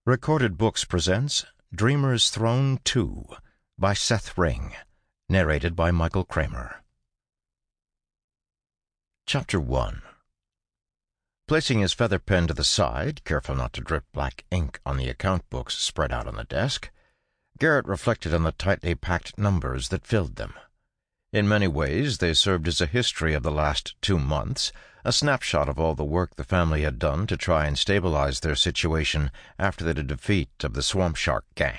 Recorded Books presents Dreamer's Throne 2 by Seth Ring, narrated by Michael Kramer. Chapter 1. Placing his feather pen to the side, careful not to drip black ink on the account books spread out on the desk, Garrett reflected on the tightly packed numbers that filled them. In many ways, they served as a history of the last 2 months, a snapshot of all the work the family had done to try and stabilize their situation after the defeat of the Swamp Shark gang.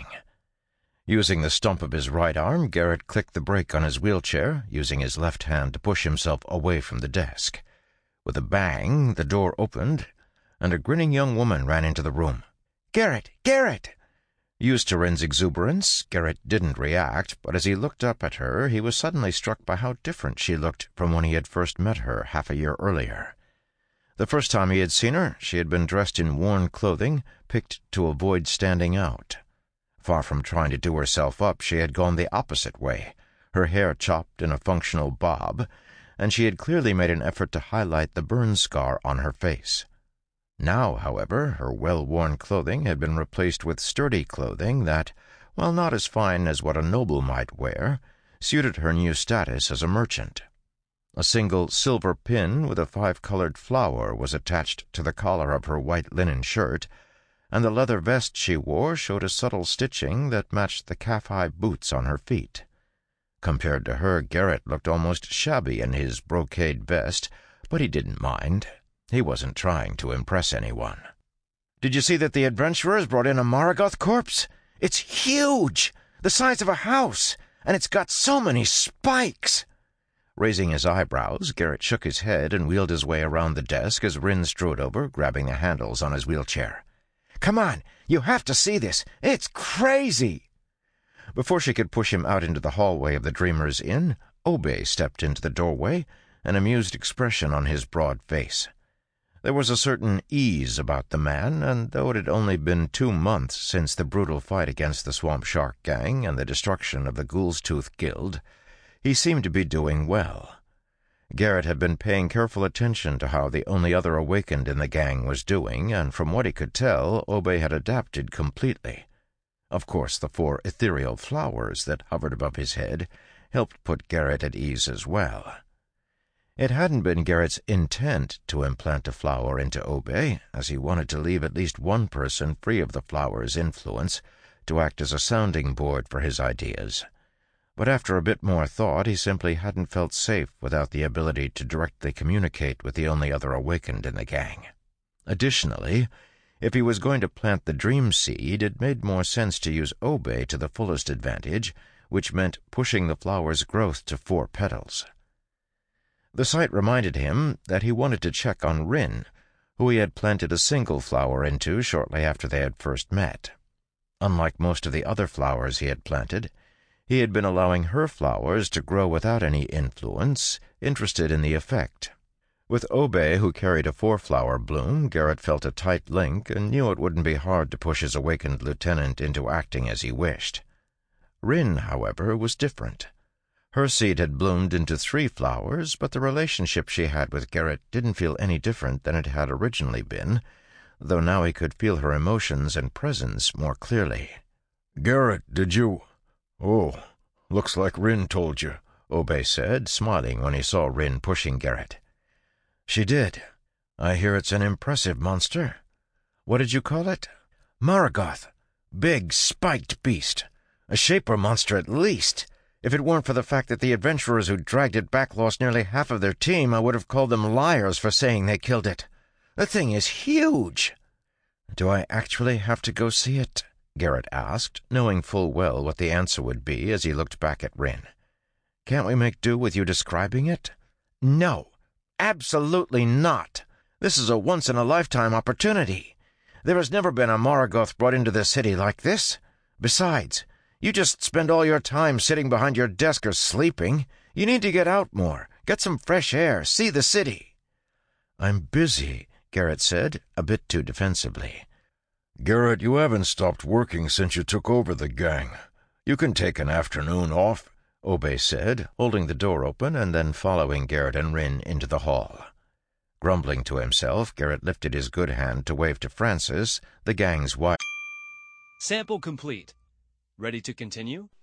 Using the stump of his right arm, Garrett clicked the brake on his wheelchair, using his left hand to push himself away from the desk. With a bang, the door opened, and a grinning young woman ran into the room. "Garrett! Garrett!" Used to Wren's exuberance, Garrett didn't react, but as he looked up at her, he was suddenly struck by how different she looked from when he had first met her half a year earlier. The first time he had seen her, she had been dressed in worn clothing, picked to avoid standing out. Far from trying to do herself up, she had gone the opposite way, her hair chopped in a functional bob, and she had clearly made an effort to highlight the burn scar on her face. Now, however, her well-worn clothing had been replaced with sturdy clothing that, while not as fine as what a noble might wear, suited her new status as a merchant. A single silver pin with a 5-colored flower was attached to the collar of her white linen shirt, and the leather vest she wore showed a subtle stitching that matched the calf-high boots on her feet. Compared to her, Garrett looked almost shabby in his brocade vest, but he didn't mind. He wasn't trying to impress anyone. "Did you see that the adventurers brought in a Morgoth corpse? It's huge, the size of a house, and it's got so many spikes." Raising his eyebrows, Garrett shook his head and wheeled his way around the desk as Wren strode over, grabbing the handles on his wheelchair. "Come on, you have to see this. It's crazy." Before she could push him out into the hallway of the Dreamer's Inn, Obey stepped into the doorway, an amused expression on his broad face. There was a certain ease about the man, and though it had only been 2 months since the brutal fight against the Swamp Shark gang and the destruction of the Ghoul's Tooth Guild, he seemed to be doing well. Garrett had been paying careful attention to how the only other awakened in the gang was doing, and from what he could tell, Obey had adapted completely. Of course, the 4 ethereal flowers that hovered above his head helped put Garrett at ease as well. It hadn't been Garrett's intent to implant a flower into Obey, as he wanted to leave at least one person free of the flower's influence to act as a sounding board for his ideas. But after a bit more thought, he simply hadn't felt safe without the ability to directly communicate with the only other awakened in the gang. Additionally, if he was going to plant the dream seed, it made more sense to use Obey to the fullest advantage, which meant pushing the flower's growth to 4 petals. The sight reminded him that he wanted to check on Wren, who he had planted a single flower into shortly after they had first met. Unlike most of the other flowers he had planted, he had been allowing her flowers to grow without any influence, interested in the effect. With Obey, who carried a 4-flower bloom, Garrett felt a tight link and knew it wouldn't be hard to push his awakened lieutenant into acting as he wished. Wren, however, was different. Her seed had bloomed into 3 flowers, but the relationship she had with Garrett didn't feel any different than it had originally been, though now he could feel her emotions and presence more clearly. "Garrett, did you—" "Oh, looks like Wren told you," Obey said, smiling when he saw Wren pushing Garrett. "She did. I hear it's an impressive monster. What did you call it?" "Morgoth. Big, spiked beast. A shaper monster at least. If it weren't for the fact that the adventurers who dragged it back lost nearly half of their team, I would have called them liars for saying they killed it. The thing is huge." "Do I actually have to go see it?" Garrett asked, knowing full well what the answer would be as he looked back at Wren. "Can't we make do with you describing it?" "No, absolutely not. This is a once-in-a-lifetime opportunity. There has never been a Morgoth brought into the city like this. Besides, you just spend all your time sitting behind your desk or sleeping. You need to get out more, get some fresh air, see the city." "I'm busy," Garrett said, a bit too defensively. "Garrett, you haven't stopped working since you took over the gang. You can take an afternoon off," Obey said, holding the door open and then following Garrett and Wren into the hall. Grumbling to himself, Garrett lifted his good hand to wave to Francis, the gang's wife. Sample complete. Ready to continue?